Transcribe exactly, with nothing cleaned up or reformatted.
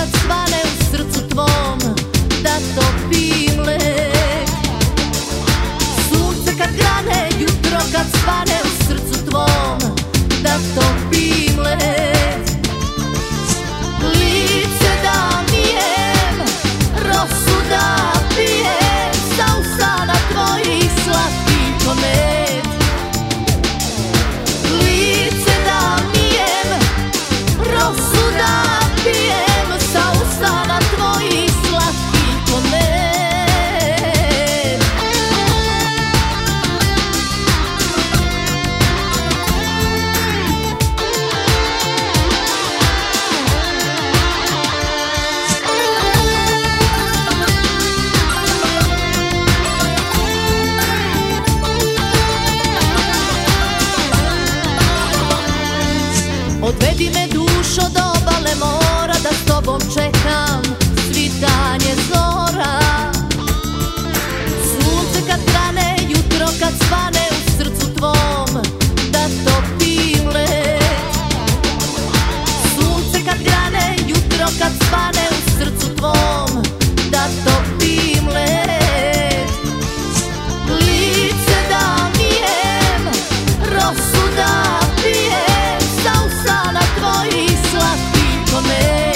kad svane u srcu tvom, da topim led. Sunce kad grane, jutro kad svane u srcu tvom, da topim led. Lice da mijem, rosu da pijem, sa usana tvojih slatki ko med. Lice da mijem, rosu da pijem, sa usana tvojih slatki ko med. Odvedi me dušo do obale mora, da s tobom čekam svitanje zora. Sunce kad grane, jutro kad svane u srcu tvom, da topim led. Sunce kad grane, jutro kad svane u srcu tvom, da topim led. Lice da mijem, rosu da pijem, sa usana tvojih slatki ko med.